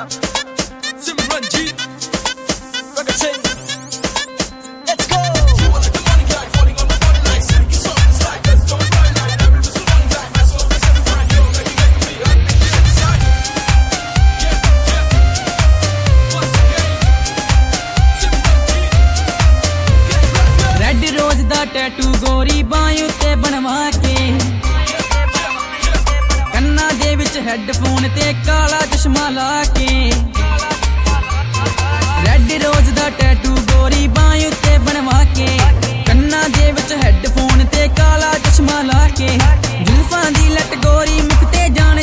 Simranjeet, Raga Singh. Tattoo गोरी बाहीं उत्ते बनवा के कन्ना दे विच हैडफोन ते काला चश्मा ला के रेड रोज दा टैटू गोरी बाहीं उत्ते बनवा के कन्ना दे विच हैडफोन ते काला चश्मा ला के जुल्फां दी लट गोरी मुकते जाने